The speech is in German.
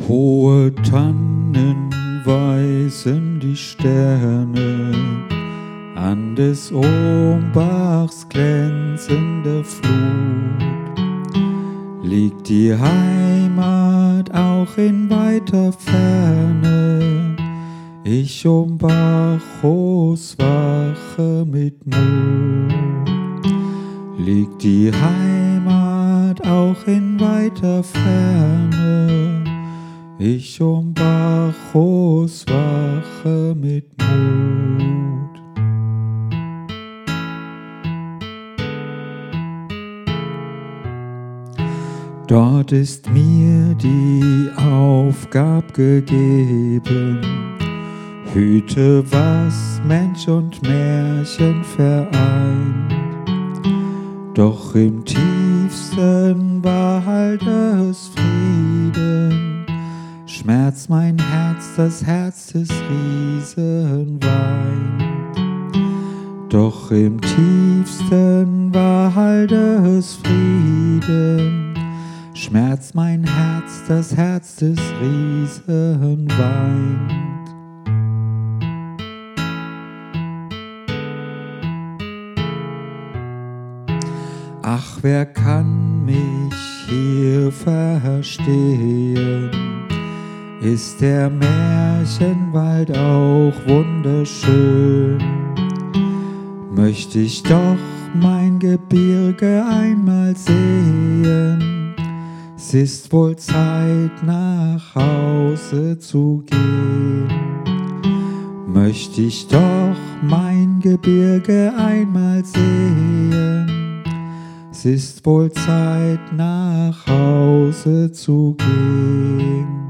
Hohe Tannen weisen die Sterne an des Ohmbachs glänzender Flut. Liegt die Heimat auch in weiter Ferne, ich um Bacchus wache mit Mut. Liegt die Heimat auch in weiter Ferne, ich um Bacchus wache mit Mut. Dort ist mir die Aufgabe gegeben, hüte, was Mensch und Märchen vereint. Doch im tiefsten Wald des Frieden schmerzt mein Herz, das Herz des Riesen weint. Doch im tiefsten Wald des Frieden schmerzt mein Herz, das Herz des Riesen weint. Ach, wer kann mich hier verstehen? Ist der Märchenwald auch wunderschön? Möchte ich doch mein Gebirge einmal sehen. Es ist wohl Zeit, nach Hause zu gehen. Möchte ich doch mein Gebirge einmal sehen. Es ist wohl Zeit, nach Hause zu gehen.